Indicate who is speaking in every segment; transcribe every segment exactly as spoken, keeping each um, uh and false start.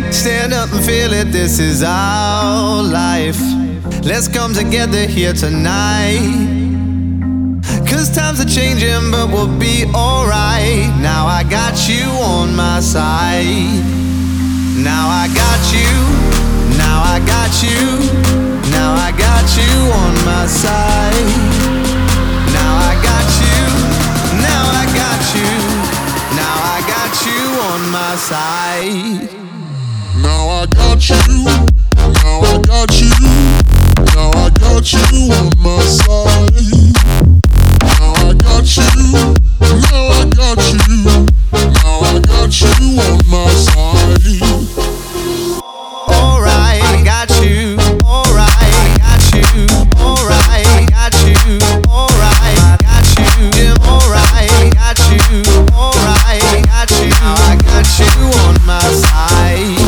Speaker 1: Stand up and feel it, this is our life. Let's come together here tonight. Cause times are changing, but we'll be alright. Now I got you on my side. Now I got you, now I got you, now I got you on my side. Now I got you, now I got you, now I got you on my side.
Speaker 2: Now I got you, now I got you, now I got you on my side. Now I got you, now I got you, now I got you on my side.
Speaker 1: Alright, I got you, alright, I got you, alright, I got you, alright, I got you, Jim, alright, I got you, alright, I got you, now I got you on my side.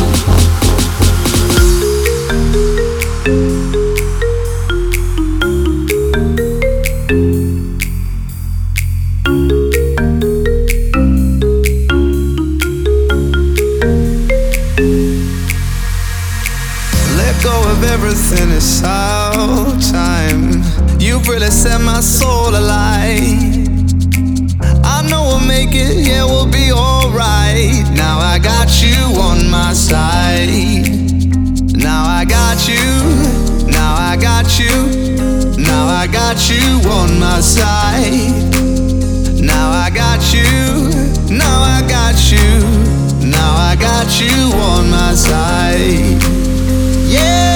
Speaker 1: Everything is all time. You've really set my soul alight. I know we'll make it, yeah, we'll be alright. Now I got you on my side. Now I got you, now I got you, now I got you on my side. Now I got you, now I got you, now I got you on my side. Yeah.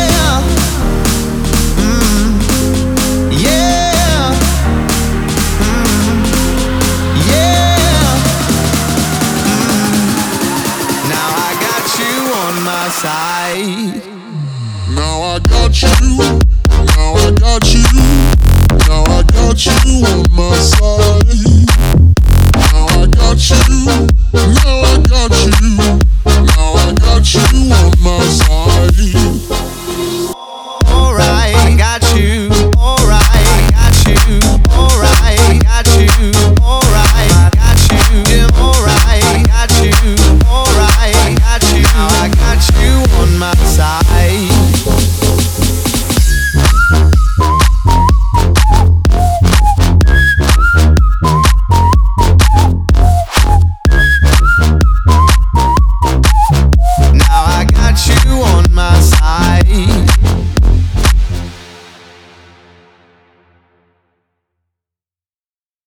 Speaker 1: Side.
Speaker 2: Now I got you, now I got you, now I got you on my side. Now I got you, now I got you,